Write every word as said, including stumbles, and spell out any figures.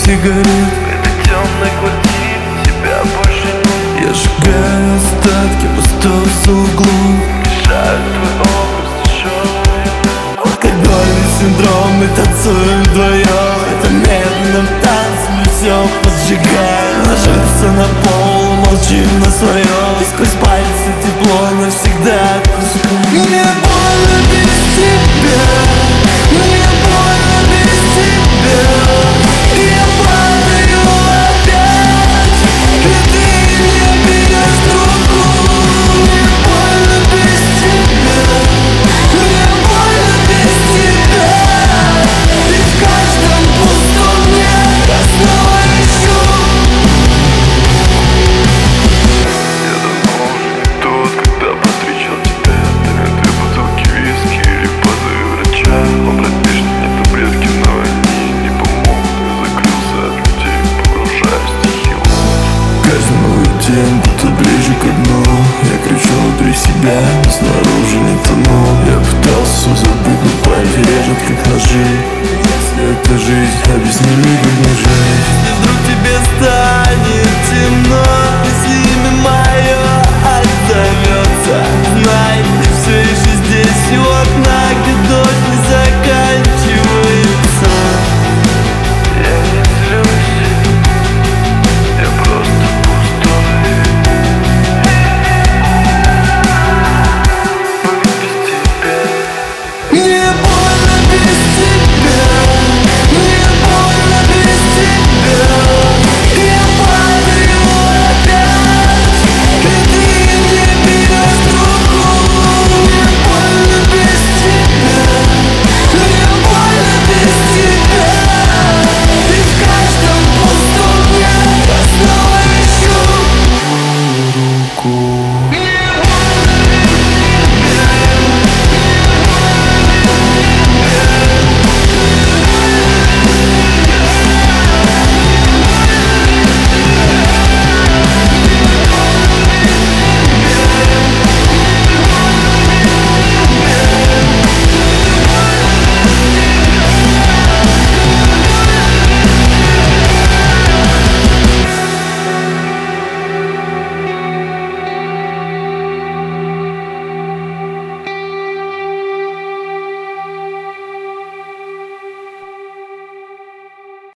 сигарет. В этой темной квартире тебя больше нет. Я сжигаю остатки пустого за углом. Мешают твой образ дешевый. Алкогольный синдром, мы танцуем вдвоем. Это медленном танце мы все поджигаем. Ложимся на пол, молчим на своем. И сквозь пальцы тепло навсегда отпускаем. Мне больно без тебя, мне больно без тебя. И я падаю опять, и ты не берешь трубку. Мне больно без тебя, мне больно без тебя. И в каждом пустом дне я снова ищу. Я давно уже не тот, когда повстречал тебя. Две бутылки виски или позывы врача. Он пропишет мне таблетки, но они не помогут. Я закрылся от людей, погружаюсь в тихий луг. Каждый новый день будто ближе к дну. Я кричу внутри себя, но снаружи не тону. Я пытался все забыть, но пальцы режут как ножи. Если это жизнь, объясни мне, как не жить. Если вдруг тебе станет